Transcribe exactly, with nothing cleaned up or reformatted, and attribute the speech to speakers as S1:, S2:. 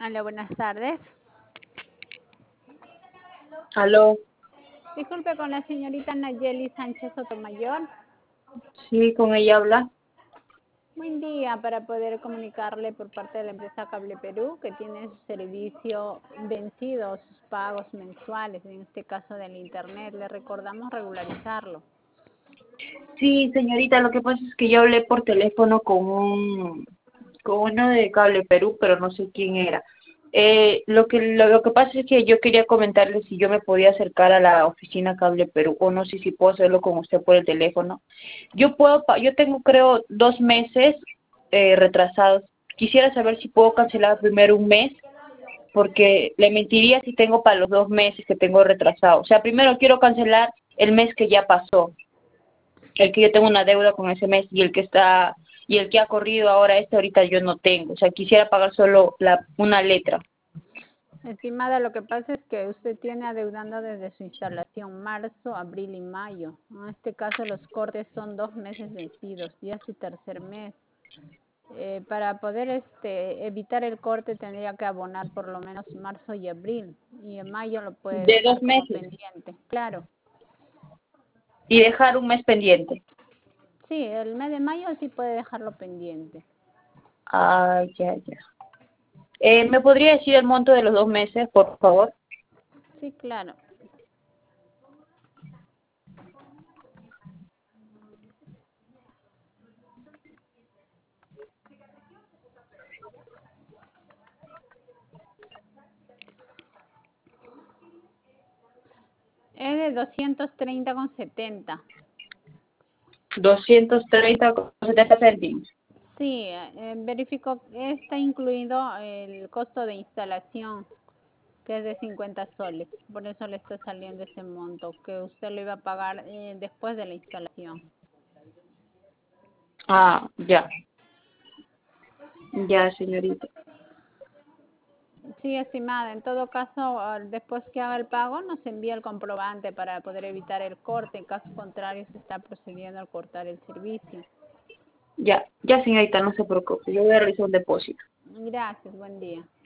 S1: Hola, buenas tardes.
S2: Aló,
S1: Disculpe con la señorita Nayeli Sánchez Sotomayor.
S2: sí, con ella habla.
S1: Buen día, para poder comunicarle por parte de la empresa Cable Perú que tiene su servicio vencido, sus pagos mensuales, en este caso del internet. Le recordamos regularizarlo.
S2: Sí, señorita, lo que pasa es que yo hablé por teléfono con un, con uno de Cable Perú, pero no sé quién era. Eh, lo que lo, lo que pasa es que yo quería comentarle si yo me podía acercar a la oficina Cable Perú o no sé si puedo hacerlo con usted por el teléfono. Yo puedo, pa- yo tengo creo dos meses eh, retrasados. Quisiera saber si puedo cancelar primero un mes porque le mentiría si tengo para los dos meses que tengo retrasado. O sea, primero quiero cancelar el mes que ya pasó, el que yo tengo una deuda con ese mes y el que está y el que ha corrido ahora este ahorita yo no tengo. O sea, quisiera pagar solo la una letra.
S1: Estimada, lo que pasa es que usted tiene adeudando desde su instalación marzo, abril y mayo. En este caso los cortes son dos meses vencidos, ya es su tercer mes. Eh, para poder este, evitar el corte tendría que abonar por lo menos marzo y abril, y en mayo lo puede
S2: De
S1: dejar
S2: dos
S1: como
S2: meses
S1: pendiente. Claro,
S2: y dejar un mes pendiente.
S1: sí, el mes de mayo sí puede dejarlo pendiente.
S2: Ah, ya, ya. Eh, ¿me podría decir el monto de los dos meses, por favor?
S1: Sí, claro. Es de doscientos treinta con setenta.
S2: Doscientos treinta con setenta céntimos.
S1: Sí, eh, verifico, está incluido el costo de instalación, que es de cincuenta soles. Por eso le está saliendo ese monto, que usted lo iba a pagar eh, después de la instalación.
S2: Ah, ya. Ya, señorita.
S1: Sí, estimada. En todo caso, ah, después que haga el pago, nos envía el comprobante para poder evitar el corte. En caso contrario, se está procediendo a cortar el servicio.
S2: Ya, ya, señorita, no se preocupe. Yo voy a realizar un depósito.
S1: Gracias, buen día.